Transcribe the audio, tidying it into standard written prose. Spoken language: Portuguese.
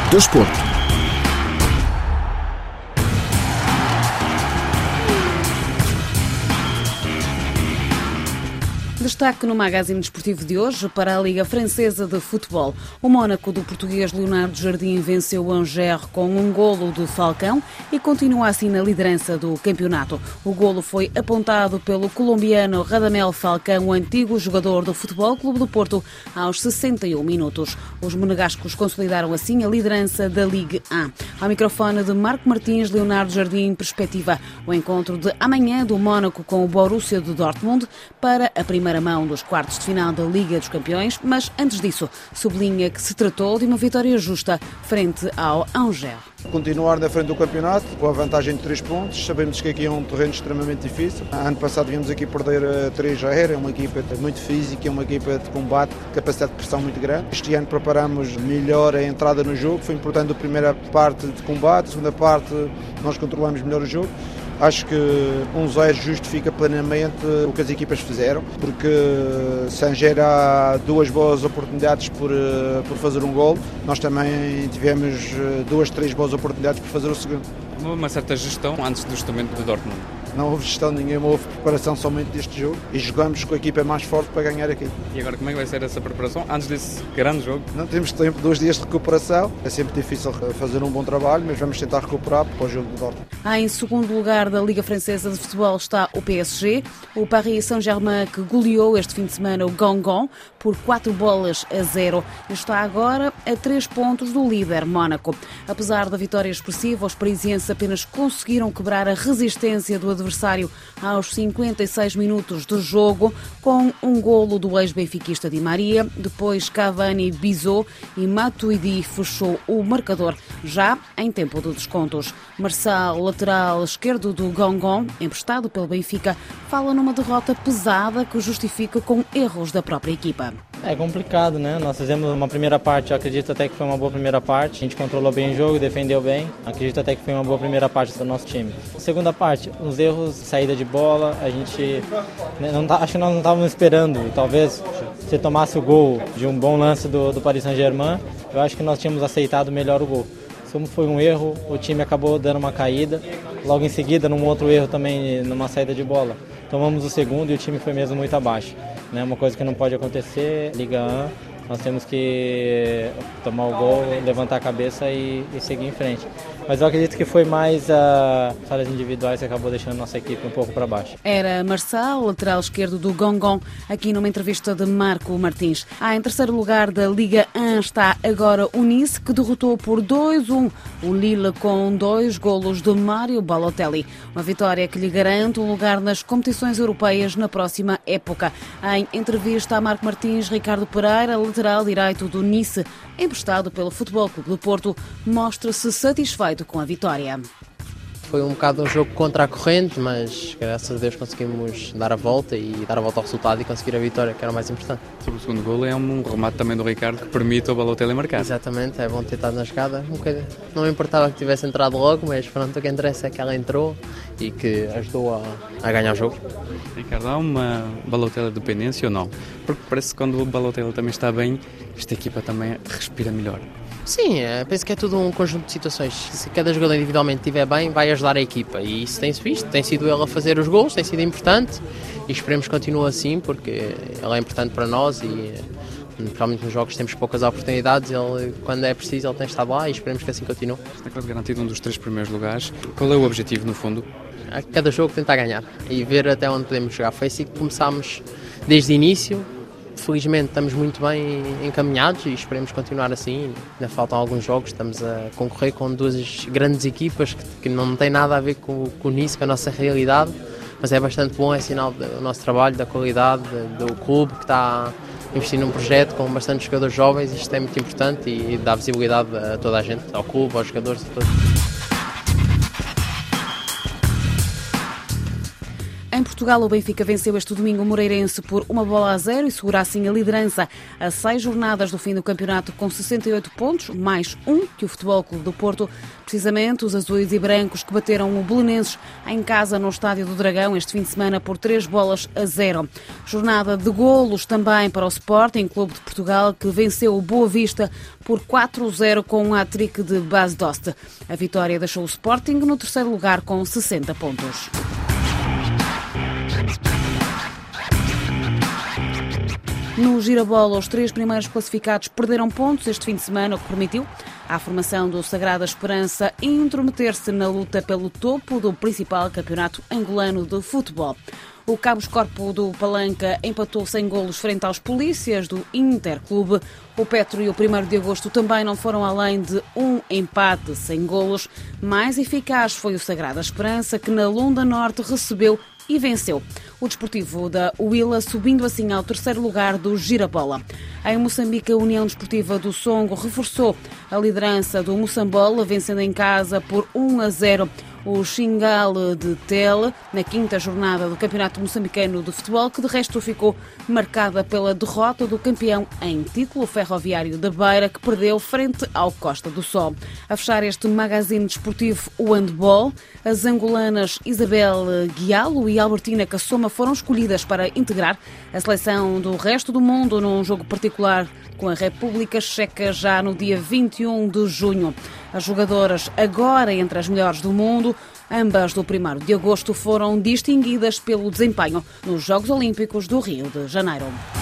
do Desporto. Destaque no magazine desportivo de hoje para a Liga Francesa de Futebol. O Mónaco do português Leonardo Jardim venceu o Angers com um golo de Falcão e continua assim na liderança do campeonato. O golo foi apontado pelo colombiano Radamel Falcão, o antigo jogador do Futebol Clube do Porto, aos 61 minutos. Os monegascos consolidaram assim a liderança da Ligue 1. Ao microfone de Marco Martins, Leonardo Jardim perspectiva o encontro de amanhã do Mónaco com o Borussia de Dortmund para a primeira mão dos quartos de final da Liga dos Campeões, mas antes disso sublinha que se tratou de uma vitória justa frente ao Angers. Continuar na frente do campeonato, com a vantagem de 3 pontos. Sabemos que aqui é um terreno extremamente difícil. Ano passado viemos aqui perder 3-0, é uma equipa muito física, é uma equipa de combate, capacidade de pressão muito grande. Este ano preparamos melhor a entrada no jogo, foi importante a primeira parte de combate, a segunda parte nós controlamos melhor o jogo. Acho que 1-0 justifica plenamente o que as equipas fizeram, porque se Angers há 2 boas oportunidades por fazer um gol, nós também tivemos 2, 3 boas oportunidades por fazer o segundo. Uma certa gestão antes do ajustamento do Dortmund. Não houve gestão nenhuma, houve preparação somente deste jogo e jogamos com a equipa mais forte para ganhar aqui. E agora como é que vai ser essa preparação antes desse grande jogo? Não temos tempo, 2 dias de recuperação, é sempre difícil fazer um bom trabalho, mas vamos tentar recuperar para o jogo do Dortmund. Em segundo lugar da Liga Francesa de Futebol está o PSG, o Paris Saint-Germain que goleou este fim de semana o Guingamp por 4-0 e está agora a 3 pontos do líder Mónaco. Apesar da vitória expressiva, os parisienses apenas conseguiram quebrar a resistência do adversário aos 56 minutos de jogo com um golo do ex-benfiquista Di Maria, depois Cavani, Bizot e Matuidi fechou o marcador já em tempo de descontos. Marçal, lateral esquerdo do Guingamp, emprestado pelo Benfica, fala numa derrota pesada que justifica com erros da própria equipa. É complicado, né? Nós fizemos uma primeira parte, eu acredito até que foi uma boa primeira parte. A gente controlou bem o jogo, defendeu bem. Acredito até que foi uma boa primeira parte do nosso time. Segunda parte, os erros, saída de bola, a gente acho que nós não estávamos esperando. Talvez se tomasse o gol de um bom lance do Paris Saint-Germain, eu acho que nós tínhamos aceitado melhor o gol. Como foi um erro, o time acabou dando uma caída. Logo em seguida, num outro erro também, numa saída de bola, tomamos o segundo e o time foi mesmo muito abaixo. Uma coisa que não pode acontecer, Liga 1, nós temos que tomar o gol, levantar a cabeça e seguir em frente. Mas eu acredito que foi mais as falhas individuais que acabou deixando a nossa equipe um pouco para baixo. Era Marçal, lateral esquerdo do Guingamp, aqui numa entrevista de Marco Martins. Em terceiro lugar da Liga 1 está agora o Nice, que derrotou por 2-1 o Lille com 2 golos de Mário Balotelli. Uma vitória que lhe garante um lugar nas competições europeias na próxima época. Em entrevista a Marco Martins, Ricardo Pereira, lateral direito do Nice, emprestado pelo Futebol Clube do Porto, mostra-se satisfeito com a vitória. Foi um bocado um jogo contra a corrente, mas graças a Deus conseguimos dar a volta ao resultado e conseguir a vitória, que era o mais importante. Sobre o segundo golo é um remate também do Ricardo que permite ao Balotelli marcar. Exatamente, é bom ter estado na jogada. Não me importava que tivesse entrado logo, mas pronto, o que interessa é que ela entrou e que ajudou a ganhar o jogo. Ricardo, há uma Balotelli dependência ou não? Porque parece que quando o Balotelli também está bem, esta equipa também respira melhor. Sim, penso que é tudo um conjunto de situações. Se cada jogador individualmente estiver bem, vai ajudar a equipa. E isso tem-se visto, tem sido ele a fazer os gols, tem sido importante. E esperemos que continue assim, porque ele é importante para nós e provavelmente nos jogos temos poucas oportunidades. Ele, quando é preciso, ele tem estado lá e esperemos que assim continue. Está quase garantido um dos 3 primeiros lugares. Qual é o objetivo, no fundo? A cada jogo tentar ganhar e ver até onde podemos chegar. Foi assim que começámos desde o início. Felizmente estamos muito bem encaminhados e esperemos continuar assim. Ainda faltam alguns jogos, estamos a concorrer com 2 grandes equipas que não têm nada a ver com o Nice, com a nossa realidade, mas é bastante bom, é sinal do nosso trabalho, da qualidade do clube que está a investir num projeto com bastante jogadores jovens. Isto é muito importante e dá visibilidade a toda a gente, ao clube, aos jogadores, a todos. Em Portugal, o Benfica venceu este domingo o Moreirense por 1-0 e segura assim a liderança a 6 jornadas do fim do campeonato com 68 pontos, mais um que o Futebol Clube do Porto. Precisamente os azuis e brancos que bateram o Belenenses em casa no Estádio do Dragão este fim de semana por 3-0. Jornada de golos também para o Sporting Clube de Portugal, que venceu o Boa Vista por 4-0 com um hat-trick de Bas Dost. A vitória deixou o Sporting no terceiro lugar com 60 pontos. No Girabola, os 3 primeiros classificados perderam pontos este fim de semana, o que permitiu à formação do Sagrada Esperança intrometer-se na luta pelo topo do principal campeonato angolano de futebol. O Cabos Corpo do Palanca empatou sem golos frente aos Polícias do Interclube. O Petro e o 1º de Agosto também não foram além de um empate sem golos. Mais eficaz foi o Sagrada Esperança, que na Lunda Norte recebeu e venceu o Desportivo da Huila, subindo assim ao terceiro lugar do Girabola. Em Moçambique, a União Desportiva do Songo reforçou a liderança do Moçambola, vencendo em casa por 1-0 o Xingal de Tele, na 5ª jornada do Campeonato Moçambicano de Futebol, que de resto ficou marcada pela derrota do campeão em título, o Ferroviário da Beira, que perdeu frente ao Costa do Sol. A fechar este magazine desportivo, o handball, as angolanas Isabel Guialo e Albertina Cassoma foram escolhidas para integrar a seleção do resto do mundo num jogo particular com a República Checa já no dia 21 de junho. As jogadoras, agora entre as melhores do mundo, ambas do 1º de agosto, foram distinguidas pelo desempenho nos Jogos Olímpicos do Rio de Janeiro.